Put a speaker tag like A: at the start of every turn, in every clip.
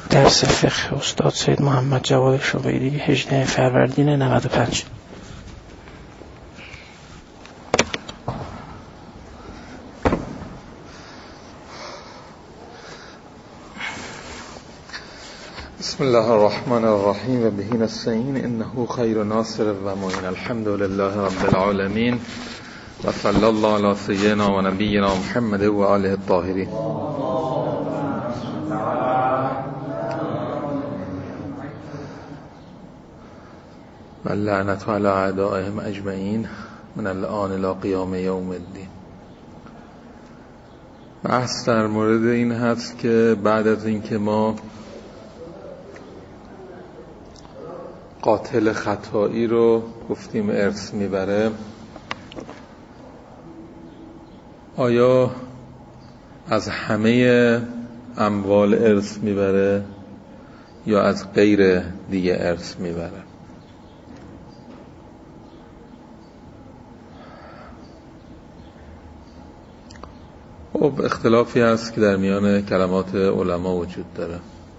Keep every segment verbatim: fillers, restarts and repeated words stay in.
A: درس فقه استاد سید محمد جواد شبیری هجدهم فروردین نود و پنج.
B: بسم الله الرحمن الرحیم و به نستعین انه خیر ناصر و معین. الحمد لله رب العالمین و صلی الله علی سیدنا و نبینا محمد و آله الطاهرین. و لعنت علی اعدائهم اجمعین من الآن الی قیام یوم الدین. بحث در مورد این هست که بعد از اینکه ما قاتل خطایی رو گفتیم ارث میبره، آیا از همه اموال ارث میبره یا از غیر دیگه ارث میبره؟ خب اختلافی هست که در میان کلمات علما وجود داره.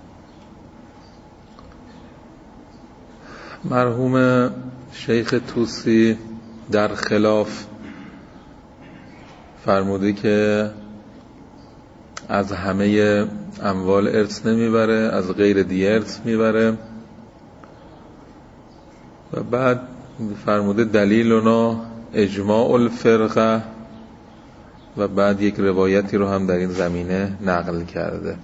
B: مرحوم شیخ طوسی در خلاف فرموده که از همه اموال ارث نمیبره، از غیر دیگه ارث میبره. و بعد فرموده دلیلنا اجماع الفرقه، و بعد یک روایتی رو هم در این زمینه نقل کرده.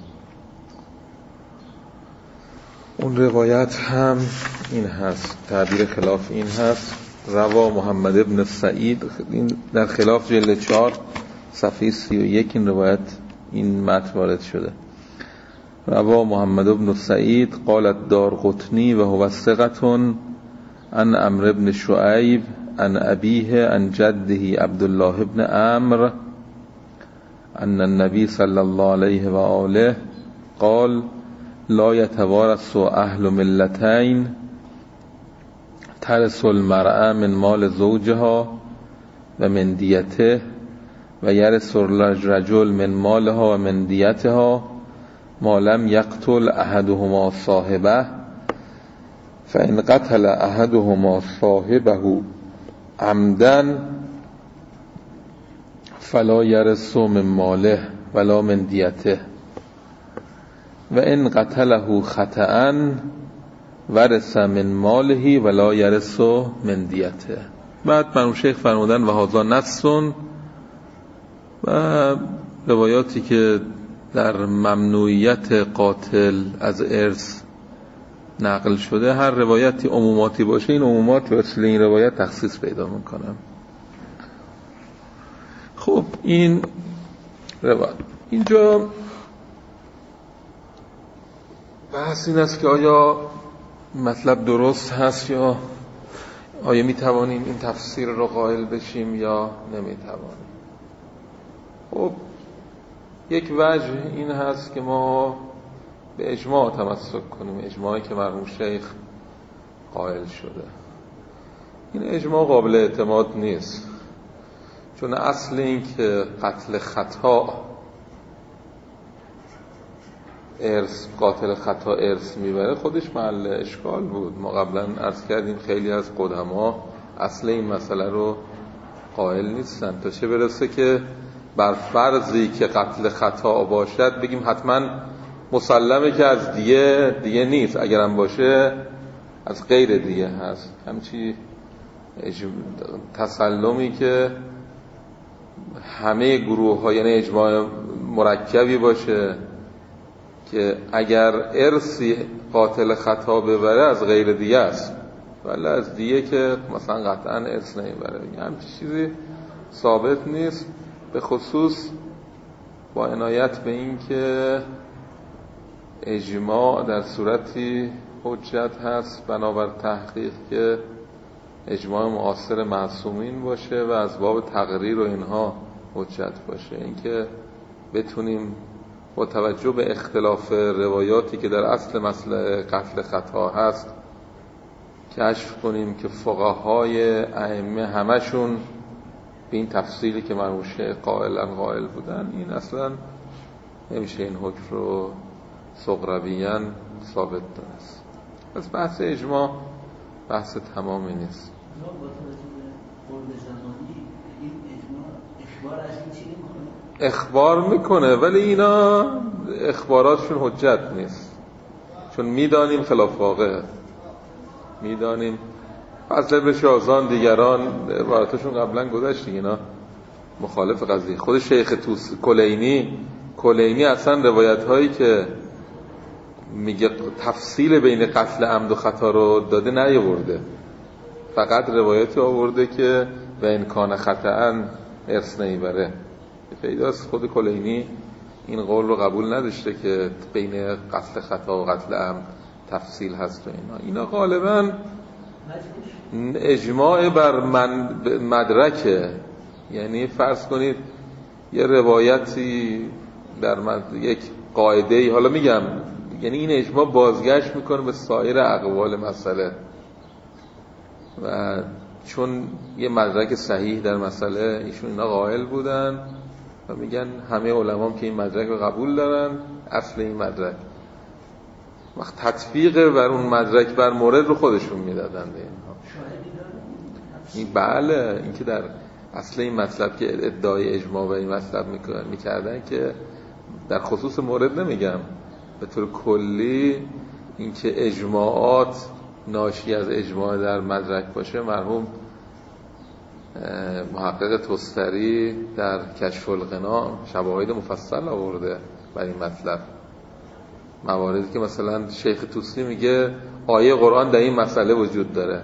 B: اون روایت هم این هست، تعبیر خلاف این هست: روا محمد ابن سعید، این در خلاف جلد چهار صفحه سی و یک این روایت این متن وارد شده. روا محمد ابن سعید قالت دارقطنی و هو ثقة عن عمرو ابن شعیب عن ابیه عن جده عبدالله ابن عمرو ان النبی صلی الله علیه و آله قال لا يتوارث اهل ملتين ترث المرأة من مال زوجها و من دیته و یرث الرجل من مالها و من دیتها ما لم یقتل احدهما صاحبه فان قتل احدهما صاحبه عمدا فلا یرث من ماله ولا من دیته و ان قتله خطأ ورث من ماله ولا یرث من دیته. بعد مرحوم شیخ فرمودن و هذا نص، و روایاتی که در ممنوعیت قاتل از ارث نقل شده، هر روایتی عموماتی باشه، این عمومات واسه این روایت تخصیص پیدا میکنن. خب این روایت اینجا بحث این است که آیا مطلب درست هست یا آیا میتوانیم این تفسیر رو قائل بشیم یا نمیتوانیم. خب یک وجه این هست که ما به اجماع تمسک کنیم، اجماعی که مرحوم شیخ قائل شده. این اجماع قابل اعتماد نیست، چون اصل این که قتل خطا ارث قاتل خطا ارث میبره خودش محل اشکال بود. ما قبلا عرض کردیم خیلی از قدما اصل این مسئله رو قائل نیستن، تا چه برسه که بر فرضی که قتل خطا باشد بگیم حتما مسلمه که از دیگه دیگه نیست، اگرم باشه از غیر دیگه هست. همچی تسلمی که همه گروه ها، یعنی اجماع مرکبی باشه که اگر ارثی قاتل خطا ببره از غیر دیگه است، ولی از دیگه که مثلا قطعا ارث نمیبره، همچین چیزی ثابت نیست. به خصوص با عنایت به این که اجماع در صورتی حجت هست بنابر تحقیق که اجماع معاصر معصومین باشه و از باب تقریر و اینها حجت باشه. اینکه بتونیم با توجه به اختلاف روایاتی که در اصل مسئله قتل خطا هست کشف کنیم که فقهای ائمه همشون به این تفصیلی که مرموشه قائلا قائل بودن، این اصلا نمیشه این حکم رو صغرویاً ثابت دانست. پس بحث اجماع بحث تمامی نیست. اخبار میکنه ولی اینا اخباراتشون حجت نیست، چون میدانیم خلاف واقعه، میدانیم. فضل بن شازان دیگران عبارتشون قبلا گذشت، اینا مخالف قضیه. خود شیخ توس کلینی کلینی اصلا روایت هایی که میگه تفصیل بین قتل عمد و خطا رو داده نیاورده، فقط روایتی آورده که و این کان خطأ ارث نمیبره. پیداست خود کلینی این قول رو قبول نداشته که بین قتل خطا و قتل عمد تفصیل هست و اینا. اینا غالبا اجماع بر من مدرکه. یعنی فرض کنید یه روایتی در مد... یک قاعده‌ای، حالا میگم یعنی این اجماع بازگشت میکنه به سایر اقوال مسئله و چون یه مدرک صحیح در مسئله ایشون اینا قائل بودن و میگن همه علما که این مدرک رو قبول دارن، اصل این مدرک وقت تطبیق بر اون مدرک بر مورد رو خودشون میدادن به اینها. این بله، این که در اصل این مطلب که ادعای اجماع و این مطلب میکردن که در خصوص مورد نمیگم، به طور کلی این که اجماعات ناشی از اجماع در مدرک باشه، مرحوم محقق تستری در کشف الغنا شواهد مفصل آورده بر این مطلب. مواردی که مثلا شیخ توسی میگه آیه قرآن در این مسئله وجود داره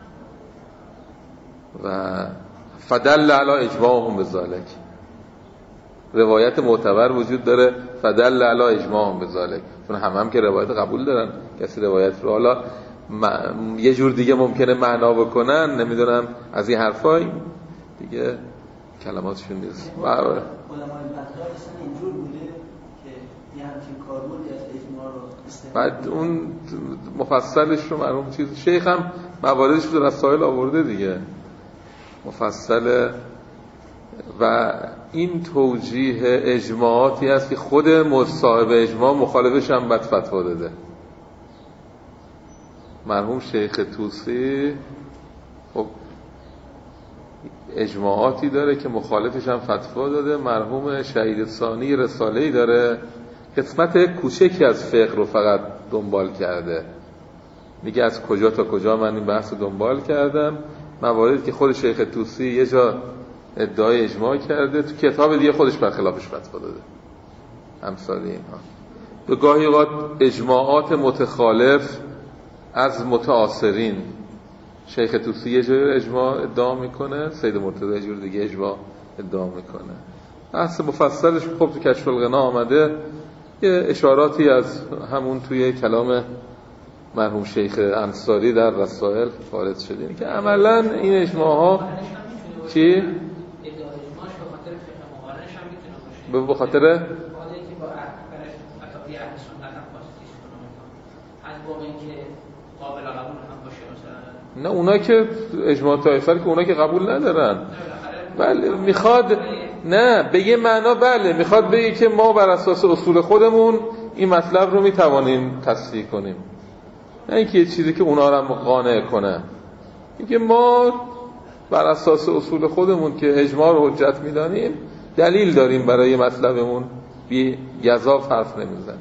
B: و فدل علی اجماعهم بذالک، روایت معتبر وجود داره فدل علی اجماعهم بذالک، چون هم هم که روایت قبول دارن، کسی روایت رو حالا م... یه جور دیگه ممکنه معنا بکنن، نمیدونم از این حرفای دیگه کلماتشون نیست.
C: علمای بغداد اصلا اینجور بوده که یه همچین کاربردی از اجماع رو استفاده.
B: بعد اون مفصلش رو مرحوم چیز شیخ هم مواردش رو در رسائل آورده دیگه مفصله. و این توجیه اجماعاتی است که خود مصاحب اجماع مخالفش هم بد فتوا داده. مرحوم شیخ توسی خب اجماعاتی داره که مخالفش هم فتوا داده. مرحوم شهید ثانی رساله‌ای داره قسمت کوچکی از فقه رو فقط دنبال کرده، میگه از کجا تا کجا من این بحث رو دنبال کردم، مواردی که خود شیخ توسی یه جا ادعای اجماع کرده، تو کتاب دیگه خودش برخلافش فتوا داده. امثال اینها به گاهی اوقات اجماعات متخالف از متعاصرین، شیخ توسی یه جور اجماع ادعا میکنه، سید مرتضی یه جور دیگه اجماع ادعا میکنه. بحث مفصلش خب تو کشف الغنا آمده، یه اشاراتی از همون توی کلام مرحوم شیخ انصاری در رسائل وارد شده که عملاً این اجماع ها چی؟ به بخاطر نه اونا که اجماع طایفه که اونا که قبول ندارن، بله میخواد نه به یه معنا، بله میخواد بگه که ما بر اساس اصول خودمون این مطلب رو میتوانیم تصحیح کنیم، نه اینکه یه چیزی که اونا رو قانع کنه. اینکه ما بر اساس اصول خودمون که اجماع رو حجت میدانیم دلیل داریم برای مطلبمون، بی گزاف حرف نمیزنیم.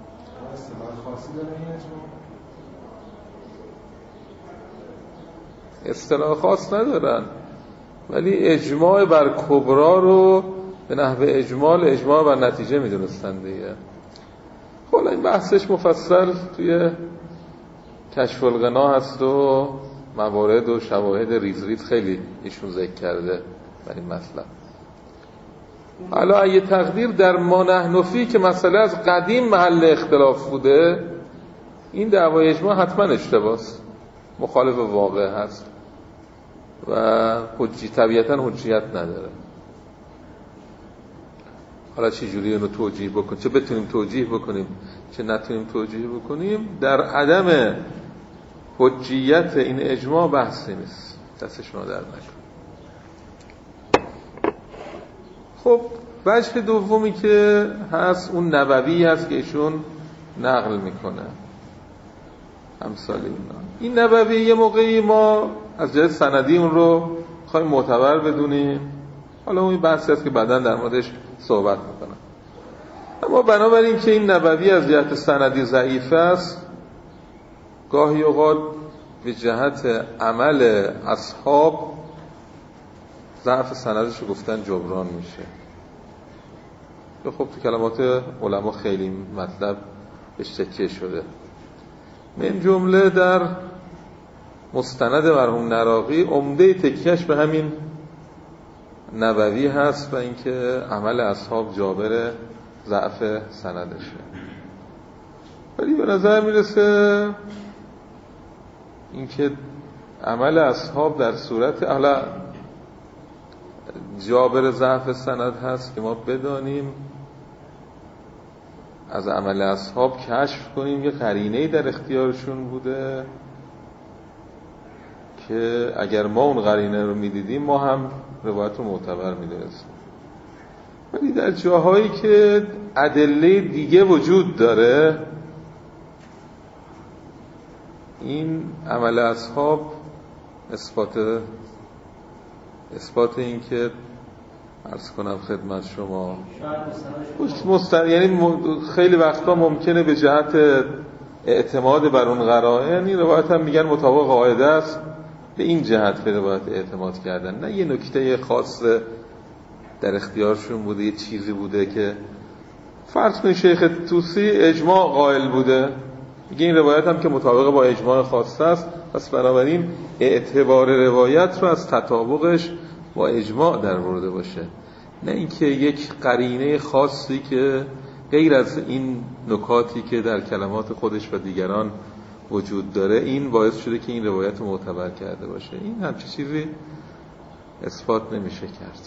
B: اصطلاح خاص ندارن، ولی اجماع بر کبرا رو به نحو اجمال اجماع بر نتیجه میدونستن دیگه. خب این بحثش مفصل توی کشف الغنا هست و موارد و شواهد ریز ریز خیلی ایشون ذکر کرده بر این مطلب. حالا اگه تقدیر در ما نحن فی که مسئله از قدیم محل اختلاف بوده، این دعوای اجماع حتما اشتباهست، مخالف واقع هست و حجی طبیعتا حجیت نداره. حالا چه جوری اینو توجیه بکنیم، چه بتونیم توجیه بکنیم چه نتونیم توجیه بکنیم، در عدم حجیت این اجماع بحثی نیست، دست شما درد نکنه. خب وجه دومی که هست اون نبوی هست که ایشون نقل میکنه امثال اینا. این نبوی یه موقعی ما از جهت سندی اون رو خواهیم معتبر بدونیم، حالا اون بحثی هست که بعداً در موردش صحبت میکنم. اما بنابراین که این نبوی از جهت سندی ضعیف است، گاهی اوقات به جهت عمل اصحاب ضعف سندش رو گفتن جبران میشه. خب تو کلمات علما خیلی مطلب اشتکیه شده. من جمله در مستند مرحوم نراقی عمده تکیهش به همین نبوی هست و اینکه عمل اصحاب جابر ضعف سندشه. ولی به نظر میرسه اینکه عمل اصحاب در صورت احلا جابر ضعف سند هست که ما بدانیم از عمل اصحاب کشف کنیم یه قرینه‌ای در اختیارشون بوده که اگر ما اون قرینه رو میدیدیم ما هم روایت رو معتبر میدونستیم. ولی در جاهایی که ادله دیگه وجود داره این عمل اصحاب اثبات اثبات این که عرض کنم خدمت شما مستر... یعنی خیلی وقتا ممکنه به جهت اعتماد بر اون قرائن، یعنی روایت هم میگن مطابق قاعده است، به این جهت به روایت اعتماد کردن، نه یه نکته خاص در اختیارشون بوده، یه چیزی بوده که فرض کنید شیخ طوسی اجماع قائل بوده، میگه این روایت هم که مطابق با اجماع خاص است، پس بنابراین اعتبار روایت رو از تطابقش با اجماع در برده باشه، نه اینکه یک قرینه خاصی که غیر از این نکاتی که در کلمات خودش و دیگران وجود داره این باعث شده که این روایت معتبر کرده باشه. این همچی چیزی اثبات نمیشه کرد.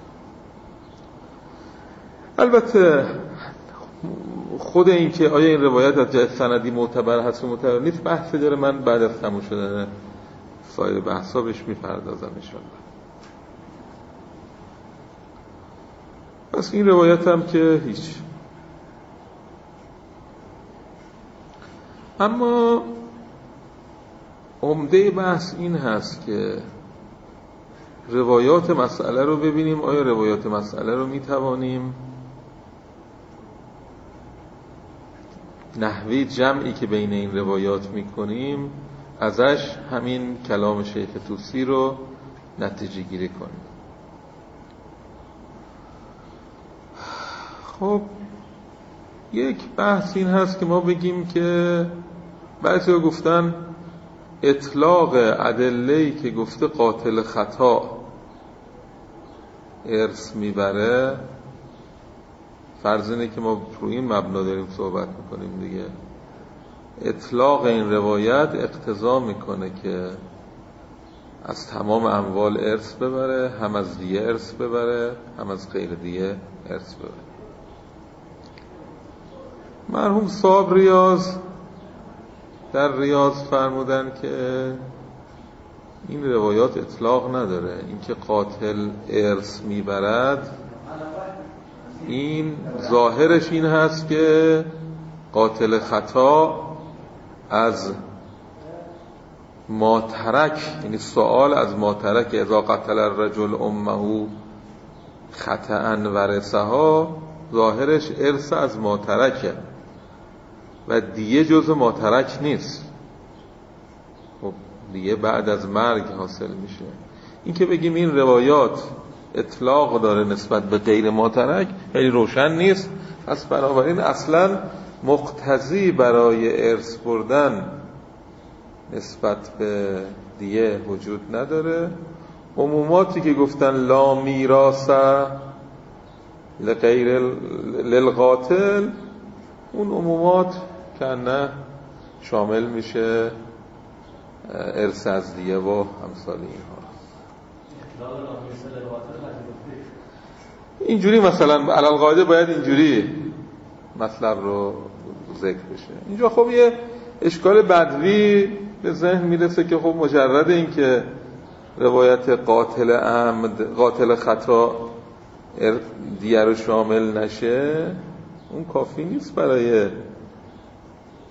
B: البته خود این که آیا این روایت از جهت سندی معتبر هست و معتبر نیست بحثی داره، من بعد از تموم شدن سایر بحثا بهش میپردازم ان شاءالله. پس این روایت هم که هیچ. اما عمده بحث این هست که روایات مسئله رو ببینیم، آیا روایات مسئله رو میتوانیم نحوه جمعی که بین این روایات میکنیم ازش همین کلام شیخ طوسی رو نتیجه گیری کنیم. خب یک بحث این هست که ما بگیم که بعضی ها گفتن اطلاق ادله‌ای که گفته قاتل خطا ارث میبره، فرض اینه که ما روی این مبنا داریم صحبت میکنیم دیگه، اطلاق این روایت اقتضا میکنه که از تمام اموال ارث ببره، هم از دیه ارث ببره هم از غیر دیه ارث ببره. مرحوم صاحب ریاض در ریاض فرمودن که این روایات اطلاق نداره، اینکه قاتل ارث میبرد این ظاهرش این هست که قاتل خطا از ما ترک، یعنی سوال از ما ترک اذا قتل الرجل امه خطأ ورثها، ظاهرش ارث از ما ترکه و دیه جز ما ترک نیست. خب دیه بعد از مرگ حاصل میشه. این که بگیم این روایات اطلاق داره نسبت به غیر ما ترک خیلی روشن نیست، پس بنابراین اصلا مقتضی برای ارث بردن نسبت به دیه وجود نداره. عموماتی که گفتن لا میراث لغیر للقاتل، اون عمومات که نه شامل میشه ارث از دیه و امثال اینها. اینجوری مثلا علل قاعده باید اینجوری مطلب رو ذکر بشه. اینجا خب یه اشکال بدوی به ذهن میرسه که خب مجرد این که روایت قاتل عمد قاتل خطا دیه رو شامل نشه اون کافی نیست برای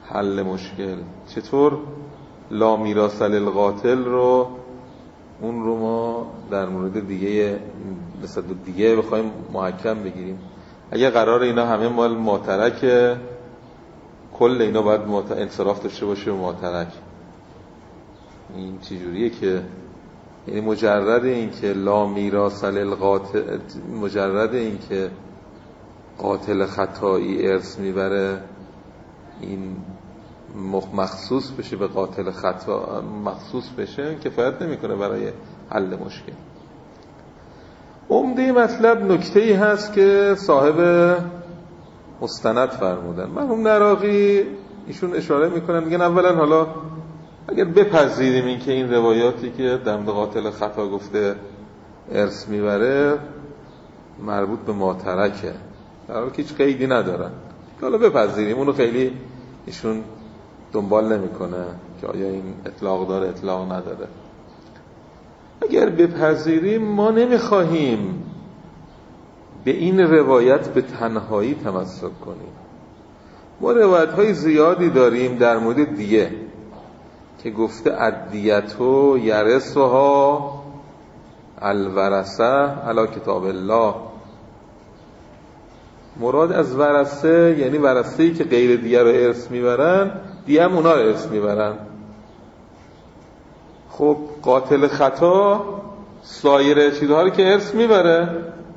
B: حل مشکل. چطور لا میراث للقاتل رو اون رو ما در مورد دیگه مثلا دیگه بخوایم محکم بگیریم؟ اگه قرار اینا همه مال ماترک، کل اینا باید انصراف داشته باشه و ماترک. این چجوریه که یعنی مجرد این که لا میراث للقاتل، مجرد این که قاتل خطایی ارث میبره این مخصوص بشه به قاتل خطا، مخصوص بشه کفایت نمیکنه برای حل مشکل. عمده مطلب نکته‌ای هست که صاحب مستند فرمودن. مرحوم نراقی ایشون اشاره میکنن، میگن اولا حالا اگر بپذیریم این که این روایاتی که در مورد قاتل خطا گفته ارث میبره مربوط به ماترکه، در حالی که هیچ قیدی ندارن، حالا بپذیریم اونو خیلی ایشون دنبال نمیکنه که آیا این اطلاق داره اطلاق نداره. اگر بپذیریم ما نمیخواهیم به این روایت به تنهایی تمسک کنیم. ما روایت های زیادی داریم در مورد دیه که گفته الدیتو یرثها الورثه علی کتاب الله. مراد از ورثه یعنی ورثه‌ای که غیر دیه رو ارث میبرن، دیه هم اونا رو ارث میبرن. خب قاتل خطا سایر چیزها رو که ارث میبره،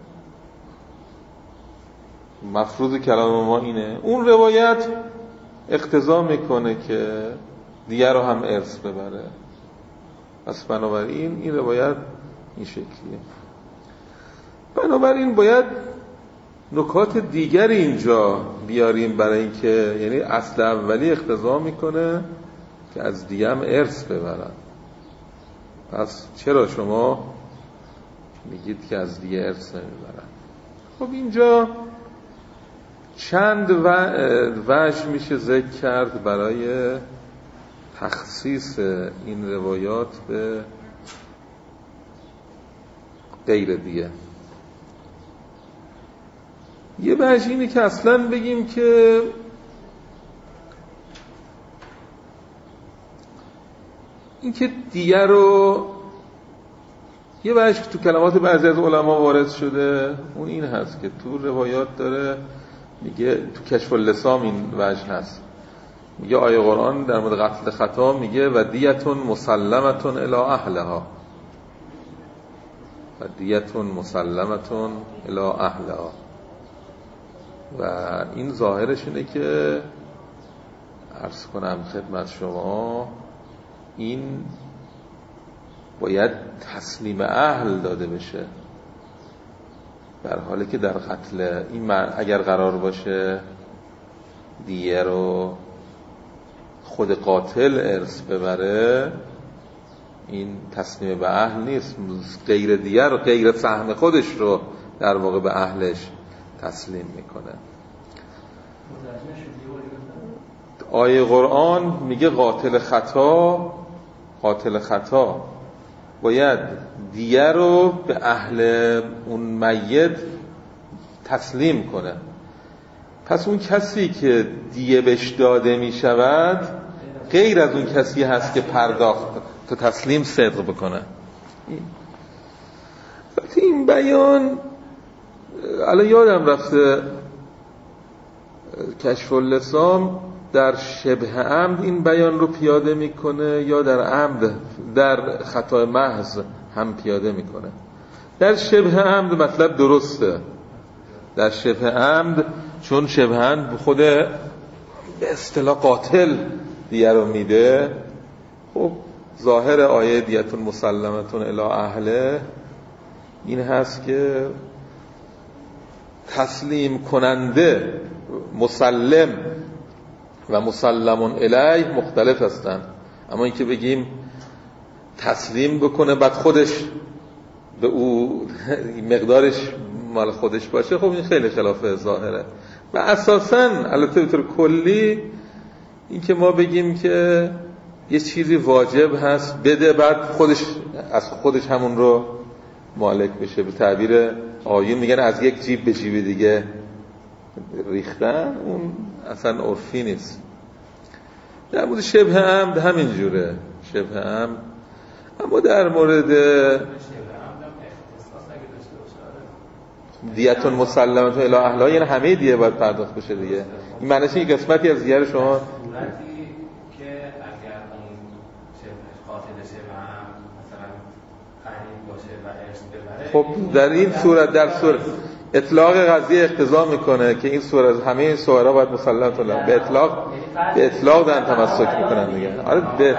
B: مفروض کلام ما اینه. اون روایت اقتضا میکنه که دیگه رو هم ارث ببره، پس بنابراین این روایت این شکلیه. بنابراین باید نکات دیگری اینجا بیاریم برای اینکه یعنی اصل اولی اقتضا میکنه که از دیگه هم ارث ببرن. پس چرا شما میگید که از دیگه ارث نمیبرن؟ خب اینجا چند وجه میشه ذکر کرد برای تخصیص این روایات به غیر دیگه. یه وجه اینه که اصلا بگیم که این که دیگه رو، یه وجه تو کلمات بعضی از علما وارد شده اون این هست که تو روایات داره میگه، تو کشف اللسام این وجه هست، میگه آیه قرآن در مورد قتل خطا میگه و دیتون مسلمتون الی اهلها، و دیتون مسلمتون الی اهلها. و این ظاهرش اینه که عرض کنم خدمت شما این باید تسلیم اهل داده بشه، در حالی که در قتل این اگر قرار باشه دیه رو خود قاتل ارث ببره، این تسلیم به اهل نیست، غیر دیه رو، غیر سهم خودش رو در واقع به اهلش تسلیم میکنه. آیه قرآن میگه قاتل خطا، قاتل خطا باید دیه رو به اهل اون میت تسلیم کنه. پس اون کسی که دیه بهش داده میشود غیر از اون کسی هست که پرداخت تا تسلیم صدق بکنه. این بیان الان یادم رفته کشف اللسام در شبه عمد این بیان رو پیاده میکنه یا در عمد، در خطا محض هم پیاده میکنه. در شبه عمد مطلب درسته، در شبه عمد چون شبه عمد خود به اصطلاح قاتل دیه رو میده. خب ظاهر آیه دیتون مسلمتون الی اهله این هست که تسلیم کننده، مسلم و مسلمون الیه مختلف هستن. اما اینکه بگیم تسلیم بکنه بعد خودش به او مقدارش مال خودش باشه، خب این خیلی خلاف ظاهره. و اساساً البته به طور کلی این که ما بگیم که یه چیزی واجب هست بده بعد خودش از خودش همون رو مالک بشه، به تعبیر آیون میگن از یک جیب به جیب دیگه ریختن، اون اصلا عرفی نیست. در مورد شبه عمد همین جوره، شبه عمد. اما در مورد دیتون مسلمت الی اهلها یعنی همه دیه باید پرداخت بشه دیگه. این معنیش این قسمتی از دیگر شما
D: که اگر اون قاتل شبه عمد مثلا قریب باشه و ارث ببره،
B: خب در این صورت در صورت اطلاق قضیه اقتضا میکنه که این صورت همه این صورا باید مسلمت الی به اطلاق به اطلاق دارن تمسک میکنن دیگه. آره به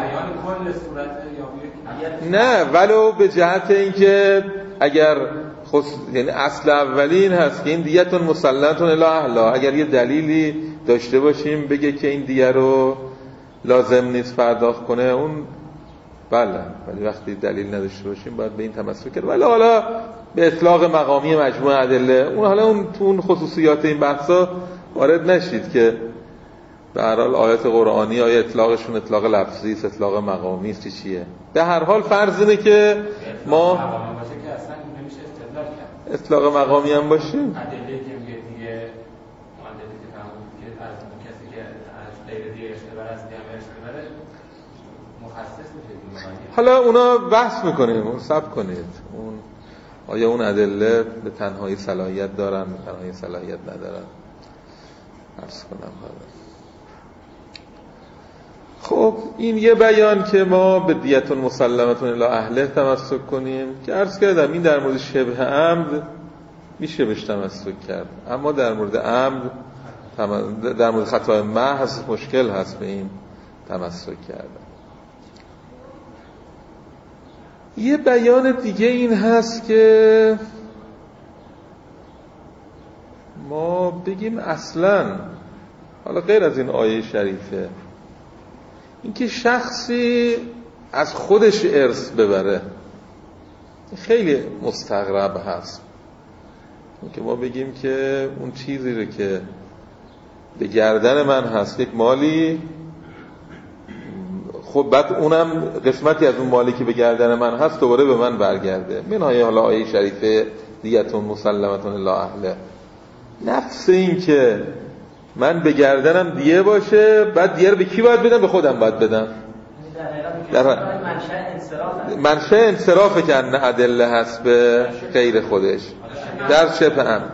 B: نه ولو به جهت اینکه اگر خص... یعنی اصل اولین هست که این دیتون مسلمتون الی اهلها، اگر یه دلیلی داشته باشیم بگه که این دیه رو لازم نیست پرداخت کنه اون بله، ولی وقتی دلیل نداشته باشیم باید به این تمسک کرد. ولی حالا به اطلاق مقامی مجموع ادله اون حالا اون تو اون خصوصیات این بحثا وارد نشید که به هر حال آیات قرآنی آیه اطلاقشون اطلاق لفظی است، اطلاق مقامی است، چی چیه. به هر حال فرض اینه که ما اطلاق مقامی هم باشیم.
D: ادله که میگه دیگه ادله که فهمید که از کسی که از غیر دیگه اشتباه است دیگه اشتباه مخصص میشه دیگه.
B: حالا اونا بحث میکنیم، اون صبر کنید. اون آیا اون ادله به تنهایی صلاحیت دارن، به تنهایی صلاحیت ندارن؟ عرض کنم حالا. خب این یه بیان که ما به دیتون مسلمتون الی اهله تمسک کنیم که عرض کردم این در مورد شبه عمد میشه بهش تمسک کرد، اما در مورد عمد در مورد خطای محض مشکل هست به این تمسک کردن. یه بیان دیگه این هست که ما بگیم اصلاً حالا غیر از این آیه شریفه اینکه شخصی از خودش ارث ببره خیلی مستغرب هست. اینکه ما بگیم که اون چیزی رو که به گردن من هست یک مالی، خب بعد اونم قسمتی از اون مالی که به گردن من هست دوباره به من برگرده. من آیه حالا آیه شریفه دیتون مسلمتون الی اهله، نفس این که من به گردنم دیه باشه بعد دیه رو به کی باید بدم؟ به خودم باید بدم. در منشأ انصراف که ان ادله هست به غیر خودش در شبه عمد.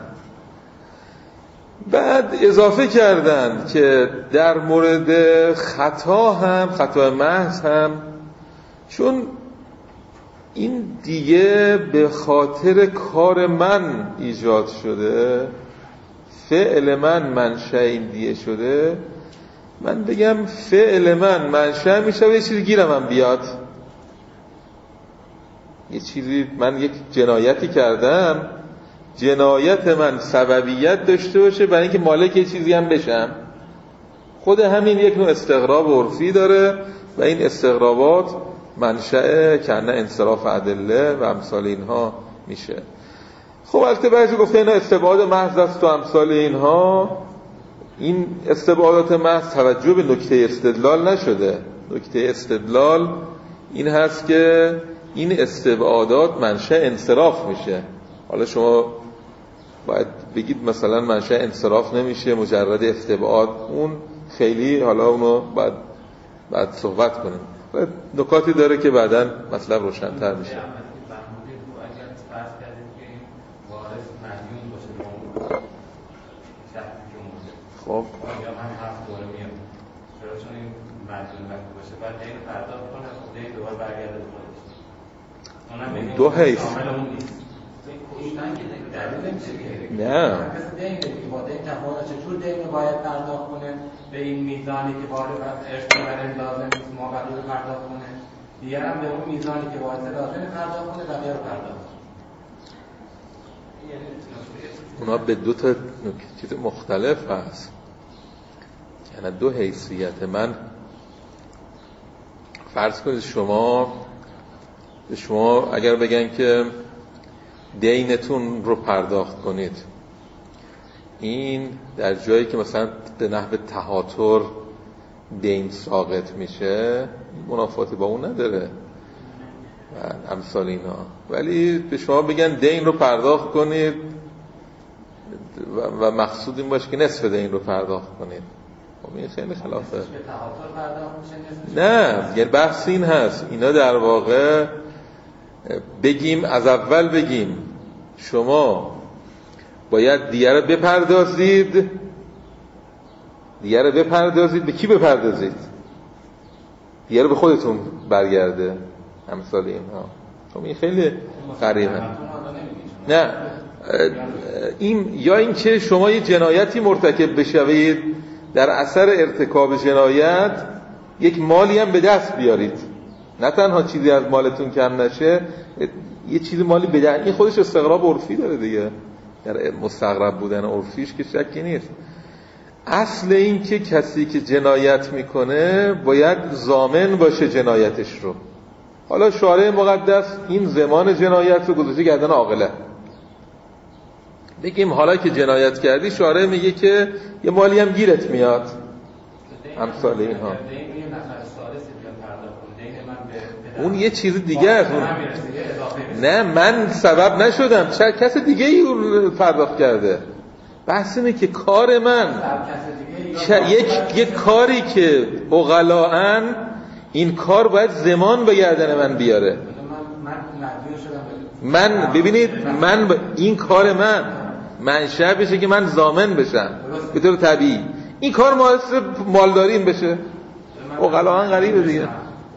B: بعد اضافه کردن که در مورد خطا هم خطا محض هم چون این دیگه به خاطر کار من ایجاد شده، فعل من منشأ این دیه شده، من بگم فعل من منشأ میشه و یه چیزی گیرم هم بیاد، یه چیزی من یک جنایتی کردم، جنایت من سببیت داشته باشه برای اینکه مالک یه چیزی هم بشم. خود همین یک نوع استغراب عرفی داره و این استغرابات منشأ کنه انصراف ادله و امثال اینها میشه. خب البته بعضی گفته اینا استبعاد محض است و امثال اینها. این استبعادات محض توجه به نکته استدلال نشده. نکته استدلال این هست که این استبعادات منشأ انصراف میشه. حالا شما باید بگید مثلا منشأ انصراف نمیشه مجرد استبعاد، اون خیلی حالا اونو باید بعد صحبت کنیم. نکاتی داره که بعداً مطلب روشن‌تر میشه. خب
D: یا هم هفت دوره میاد چرا چون این مجموع وقتی باشه بعد دین پرداخت کنه خود دین دوباره برگرده به خودش اونم
B: دو حیث نه
D: کسی دین دیگه با دین تفاوت چطور دین باید پرداخت کنه به این میزانی که وارد ارث برای لازم نیست ما بقیه پرداخت کنه، دیگه هم به اون میزانی که وارد لازم پرداخت کنه بقیه رو پرداخت.
B: اونا به دو تا چیز مختلف هست، یعنی دو حیثیت. من فرض کنید شما به شما اگر بگن که دینتون رو پرداخت کنید، این در جایی که مثلا به نحو تهاتر دین ساقط میشه منافاتی با اون نداره و امثال اینا. ولی به شما بگن دین رو پرداخت کنید و مقصود این باشه که نصف دین رو پرداخت کنید، این خیلی خلافه. نه یه بحث این هست، اینا در واقع بگیم از اول بگیم شما باید دیگه رو بپردازید، دیگه رو بپردازید. به کی بپردازید؟ دیگه رو به خودتون برگرده، امثال اینها. خب این خیلی غریبه. نه این یا این که شما یه جنایتی مرتکب بشوید، در اثر ارتکاب جنایت یک مالی هم به دست بیارید، نه تنها چیزی از مالتون کم نشه، یه چیزی مالی به دست. این خودش استغراب عرفی داره دیگه، در مستغرب بودن عرفیش که شکی نیست. اصل این که کسی که جنایت میکنه باید ضامن باشه جنایتش رو. حالا شارع مقدس این زمان جنایت رو گذاشته گردن عاقله. بگیم حالا که جنایت کردی شارع میگه که یه مالی هم گیرت میاد، امثال اینها. اون یه چیز دیگه است. نه من سبب نشدم، چه کس دیگه ای پرداخت کرده. بحث اینه که کار من یک یک کاری که عقلاً این کار باید زمان به گردن من بیاره. من ببینید من ب... این کار من منشأ بشه که من ضامن بشم به طور طبیعی، این کار باعث مالداریم بشه. عقلاً غریبه دیگه.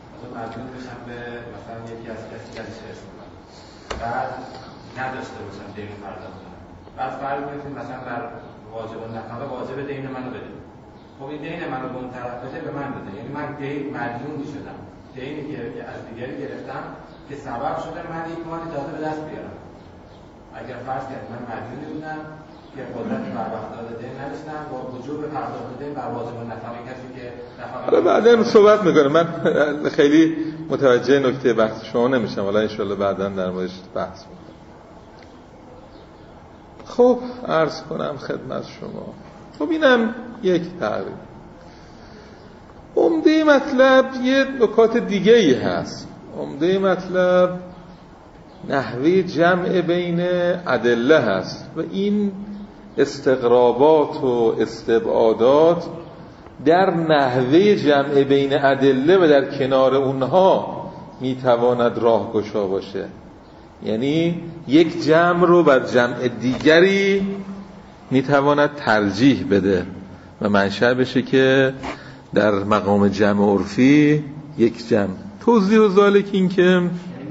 D: بعد نداشته باشم دین پرداخت کنم، بعد فرض کنید مثلا بر واجب النفقه واجب دین منو بده. خب این دین منو به اون طرف بده، به من بده، یعنی من دین مدیون شدم، دینی که از دیگری گرفتم که سبب شده من یک مالی تازه به دست بیارم. اگر فرض کنید من مدیون بودم که قدرت بر وقت داده دین نداشتم، با وجوب پرداخت دین بر واجب النفقه کسی که
B: حالا بعداً صحبت میکنه، من خیلی متوجه نکته بحث شما نمیشم، حالا ان شاءالله بعداً در موردش بحث میکنم. خب عرض کنم خدمت شما. خب اینم یک تعریف. عمده مطلب یه نکات دیگه ای هست. عمده مطلب نحوه جمع بین ادله هست و این استقرابات و استبعادات در نحوه جمع بین ادله و در کنار اونها میتواند راهگشا باشه. یعنی یک جمع رو بر جمع دیگری میتواند ترجیح بده و منشأ بشه که در مقام جمع عرفی یک جمع. توضیح و ذالک این که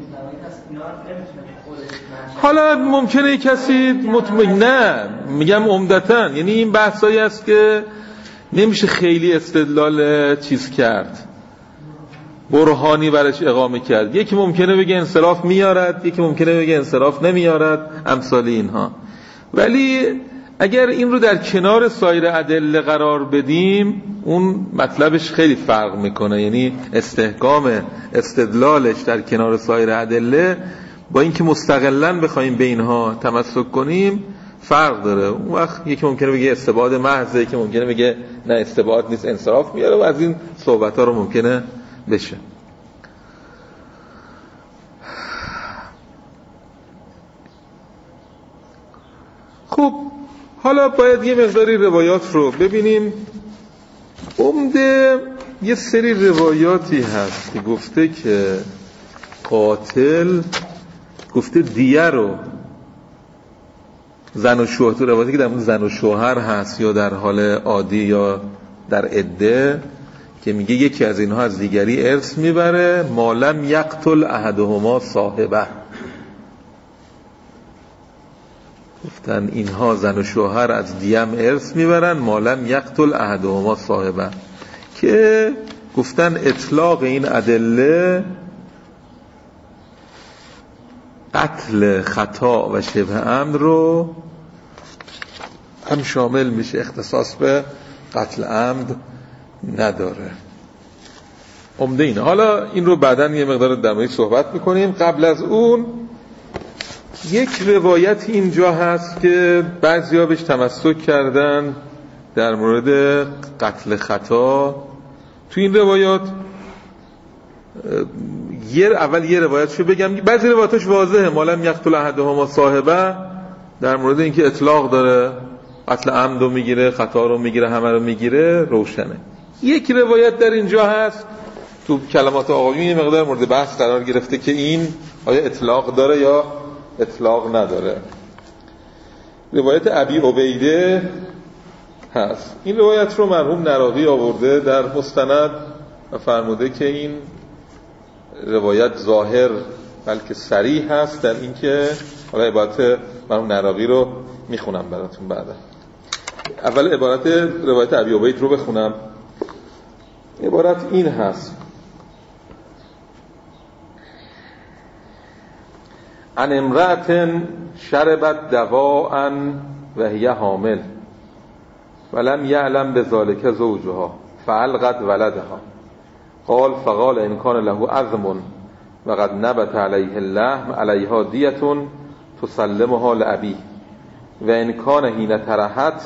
B: حالا ممکنه کسی مطمئن نه میگم عمدتاً، یعنی این بحثایی است که نمیشه خیلی استدلال چیز کرد، برهانی برش اقامه کرد. یکی ممکنه بگه انصراف میارد، یکی ممکنه بگه انصراف نمیارد، امثال اینها. ولی اگر این رو در کنار سایر ادله قرار بدیم اون مطلبش خیلی فرق میکنه، یعنی استحکام استدلالش در کنار سایر ادله با اینکه مستقلاً بخوایم به اینها تمسک کنیم فرق داره. اون وقت یکی ممکنه بگه استبعاد محضه، یکی ممکنه بگه نه استبعاد نیست انصراف میاره و از این صحبت ها رو ممکنه بشه. خب حالا باید یه مقداری روایات رو ببینیم. عمده یه سری روایاتی هست که گفته که قاتل گفته دیه رو زن و شوهر، تو روایتی که در مورد زن و شوهر هست یا در حال عادی یا در عده که میگه یکی از اینها از دیگری ارث میبره مالم یقتل احدهما صاحبه. گفتن اینها زن و شوهر از دیم ارث میبرن مالم یقتل احدهما صاحبه، که گفتن اطلاق این ادله قتل خطا و شبه عمد رو هم شامل میشه، اختصاص به قتل عمد نداره. عمده اینه. حالا این رو بعداً یه مقدار در موردش صحبت میکنیم. قبل از اون یک روایت اینجا هست که بعضیا بهش تمسک کردن در مورد قتل خطا. تو این روایات یه اول یه روایتشو بگم، بعضی روایتش واضحه مالم یقتل احدهما صاحبه در مورد اینکه اطلاق داره، قتل عمد رو میگیره، خطا رو میگیره، همه رو میگیره، روشنه. یک روایت در اینجا هست تو کلمات آقایون یه مقدار مورد بحث قرار گرفته که این آیا اطلاق داره یا اطلاق نداره. روایت ابی عبیده هست. این روایت رو مرحوم نراقی آورده در مستند و فرموده که این روایت ظاهر بلکه صریح هست در اینکه، حالا عبارت مرحوم نراقی رو میخونم براتون بعدا. اول عبارت روایت ابی عبید رو بخونم. عبارت این هست: عن امرأة شربت دواء و هی حامل ولم یعلم بذلك زوجها فالقت ولدها قال فقال ان كان له عظم وقد نبت عليه اللحم عليها دیة تسلمها لأبيه و ان كان حين ترحت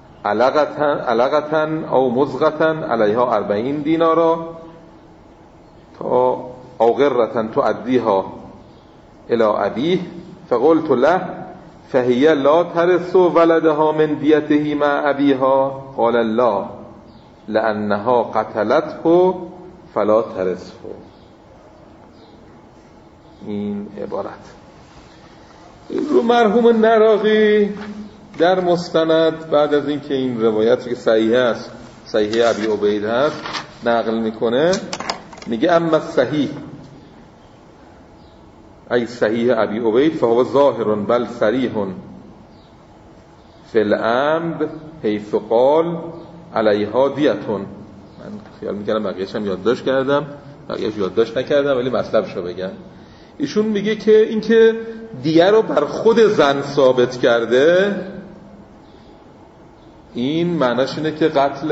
B: علقة او مزغة عليها أربعين دینارا تا او غرة تؤديها الى ابيه فقلت له فهي لا ترث ولدها من دیته مع ابيها قال لا لانها قتلته فلا ترثه. این عبارت رو مرحوم نراقی در مستند بعد از اینکه این روایتی که صحیح است، صحیح ابی عبید هست، نقل میکنه، میگه اما صحیح ای صحیح ابی عبید فهو ظاهر بل صریح فی العمد حیث قال علیها دیتون. من خیال میکنم بقیه‌اش هم یادداشت کردم، بقیه‌اش یادداشت نکردم ولی مطلبشو بگم. ایشون میگه که اینکه دیه رو بر خود زن ثابت کرده، این معناش اینه که قتل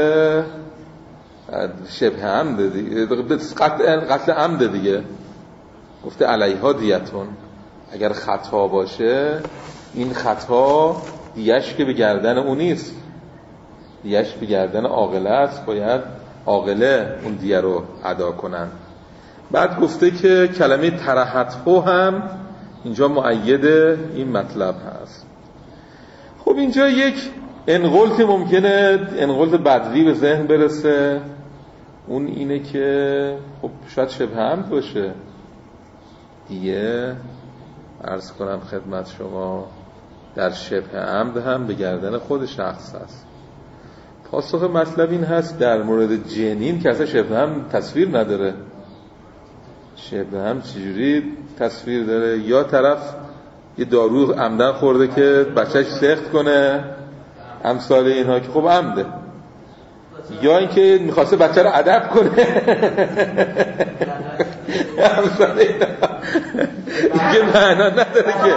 B: شبه عمد دیگه، قتل, قتل عمد دیگه. گفته علیها دیتون، اگر خطا باشه این خطا دیش که به گردن اون نیست، دیش به گردن عاقله است، باید عاقله اون دیه رو ادا کنن. بعد گفته که کلمه ترحتفو هم اینجا مؤید این مطلب هست. خب اینجا یک انقلت ممکنه، انقلت بدوی به ذهن برسه، اون اینه که خب شاید شبه عمد باشه دیگه. عرض کنم خدمت شما در شبه عمد هم به گردن خود شخص هست. پاسخ مطلب این هست در مورد جنین که اصلا شبه عمد تصویر نداره. شبه عمد چجوری تصویر داره؟ یا طرف یه دارو عمدن خورده که بچهش سخت کنه، امثال اینها که خب عمده، یا اینکه میخواسته بچه رو ادب کنه امثال اینها دیگه معنا نداره که.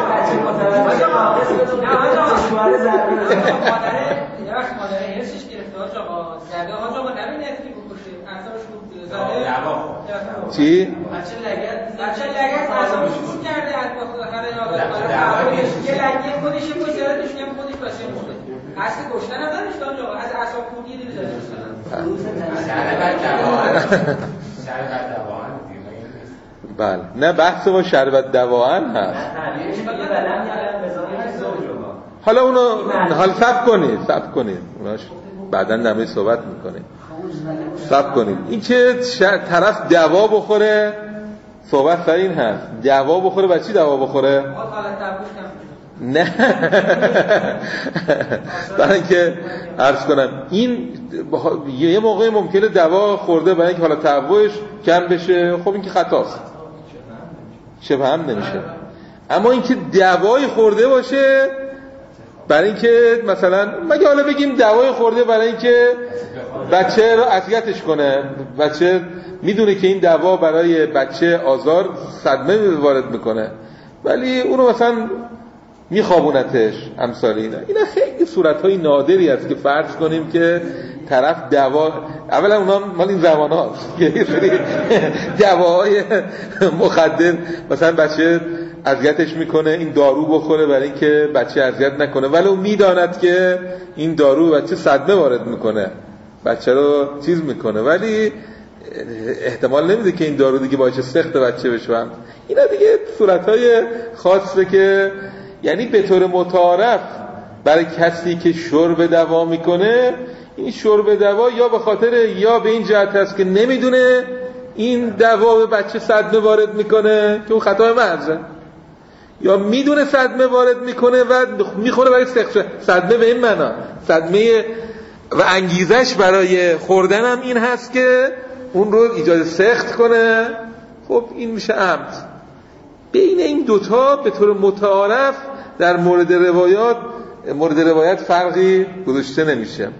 B: چی؟
C: بچه لگت بچه لگت اعصابش خورد کرده از هر یه لگت خودش پوزیشنش میگم خودش باشه مرده. اصل گشتن ندارش تا از اعصاب خوردی دیگه داره. شربت دوان. شربت دوان.
B: بله، نه بحث با شربت دوان هست. حالا اونو حال صبر کنید، صبر کنید. اوناش بعداً در موردش صحبت می‌کنیم. صبر کنید. این که طرف دوا بخوره، صحبت سر این هست. دوا بخوره و چی دوا بخوره؟ نه برای اینکه عرض کنم این یه موقع ممکنه دوا خورده برای اینکه حالا تهوعش کم بشه، خب این که خطاست، شبه هم نمیشه. اما اینکه دوای خورده باشه برای اینکه مثلا مگه حالا بگیم دوای خورده برای اینکه بچه رو اذیتش کنه، بچه میدونه که این دوا برای بچه آزار صدمه وارد میکنه ولی اونو مثلا میخوابونتش، امثال اینا. اینا خیلی صورتهای نادری است که فرض کنیم که طرف دوا، اولا اونا مال این زمان هاست که یه سری دواهای مخدر مثلا بچه اذیتش میکنه، این دارو بخوره برای اینکه بچه اذیت نکنه، ولی اون میداند که این دارو بچه صدمه وارد میکنه، بچه رو چیز میکنه، ولی احتمال نمیده که این دارو دیگه باعث سخت بچه بشه. اینا دیگه صورتهای خاصه که یعنی به طور متعارف برای کسی که شرب دوا میکنه، این شرب دوا یا به خاطر یا به این جهت هست که نمیدونه این دوا به بچه صدمه وارد میکنه که اون خطای محضه، یا میدونه صدمه وارد میکنه و میخوره برای سخت صدمه. به این معنا صدمه و انگیزش برای خوردن هم این هست که اون رو ایجاد سخت کنه. خب این میشه عمد. بین این دوتا به طور متعارف در مورد روایات مورد روایت فرقی گذاشته نمیشه.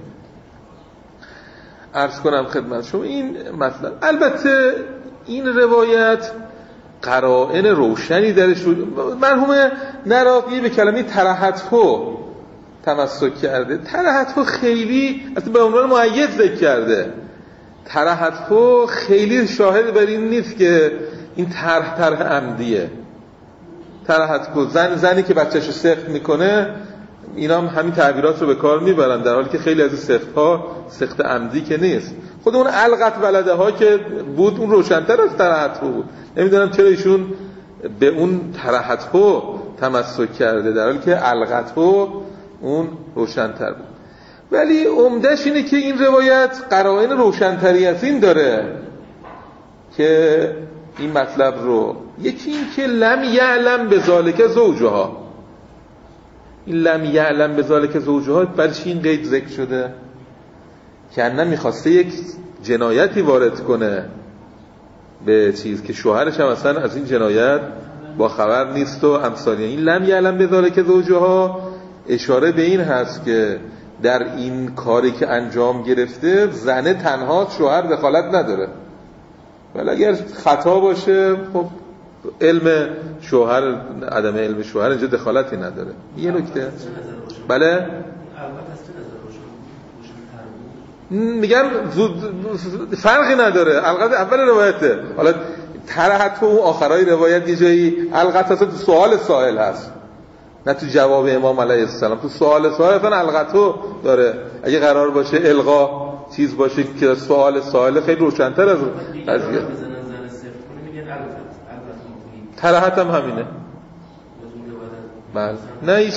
B: عرض کنم خدمت شما این مطلب. البته این روایت قرائن روشنی درش بود. مرحوم نراقی به کلمه ترحتفو تمسک کرده. ترحتفو خیلی اصلا به عنوان مؤید ذکر کرده. ترحتفو خیلی شاهد بر این نیست که این طرح طرح عمدیه. ترحتفو زن زنی که بچه‌شو سخت میکنه، اینا هم همین تعبیرات رو به کار میبرن، در حالی که خیلی از سخت ها سخت عمدی که نیست. خود اون القت ولده ها که بود اون روشن‌تر از ترحتفو بود. نمیدونم چرا ایشون به اون ترحتفو تمسک کرده در حالی که القتو اون روشن‌تر بود. ولی عمده‌اش اینه که این روایت قرائن روشن‌تری از این داره که این مطلب رو، یکی این که لم یعلم بذالک زوجها. این لم یعلم بذالک زوجها برای چی این قید ذکر شده؟ که انم میخواسته یک جنایتی وارد کنه به چیز که شوهرش هم اصلا از این جنایت با خبر نیست و امثالی. این لم یعلم بذالک زوجها اشاره به این هست که در این کاری که انجام گرفته زنه تنها، شوهر دخالت نداره. ولی اگر خطا باشه خب علم شوهر، عدم علم شوهر اینجا دخالتی نداره. یه نکته. بله میگم فرقی نداره. البته اول روایته، حالا ترحت اون آخرای روایت یه جایی القت اصلا تو سوال سائل هست، نه تو جواب امام علیه السلام. تو سوال سائل اصلا القتو داره. اگه قرار باشه القا چیز باشه که سوال سائل خیلی روشن‌تر از قضیه. ترحت هم همینه. بله نه هیچ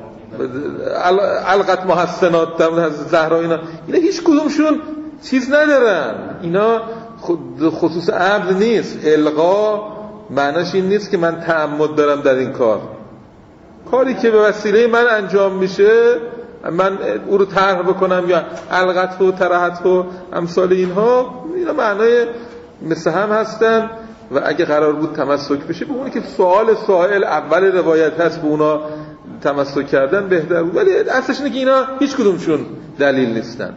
B: القت محسنات از زهرا اینا اینا هیچ کدومشون چیز ندارن. اینا خصوص عبد نیست. القا معناش این نیست که من تعمد دارم در این کار. کاری که به وسیله من انجام میشه من او رو طرح بکنم یا القت و ترحت و امثال اینها، اینا معنای مثل هم هستن. و اگه قرار بود تمسک بشه به اونی که سوال سائل اول روایت هست به اونا تمسک کردن بهتر بود. ولی اصلش اینه که اینا هیچ کدومشون دلیل نیستن.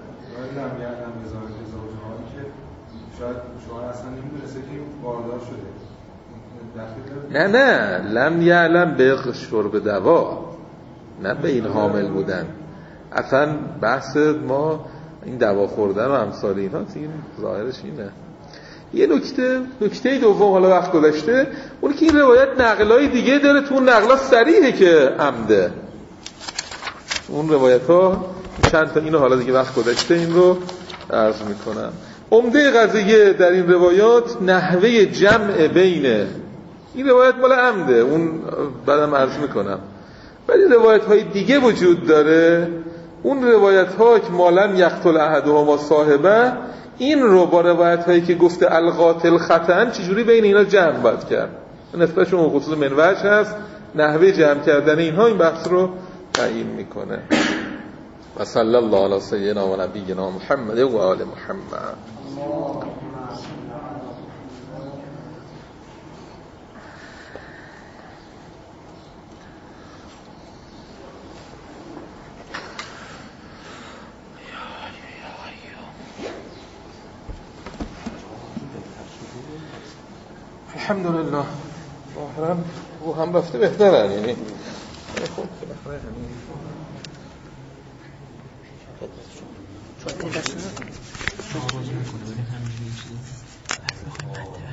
B: نه نه لم یعلم به شرب دوا، نه به این حامل بودن. اصلا بحث ما این دوا خوردن و امثال اینها، این ظاهرش اینه. یه نکته نکته دوم حالا وقت گذشته، اون که این روایت نقلای دیگه داره. تو اون نقلا صریحه که عمده. اون روایت ها چند تا اینو حالا دیگه وقت گذشته این رو عرض میکنم. عمده قضیه در این روایات نحوه جمع بین این روایت مال عمده، اون بعدم عرض میکنم. ولی روایت های دیگه وجود داره. اون روایت ها که مالم یقتل احدهما صاحبه، این رو با روایت هایی که گفته القاتل خطأ چجوری بین اینا جمع باید کرد. نسبتشون اون خصوص منوج هست. نحوه جمع کردن اینها این بحث رو تعیین میکنه. و صلی الله علی سیدنا و نبینا محمد و آل محمد. الحمدلله. ظاهرا او هم رفته بهترن، یعنی خب بالاخره همین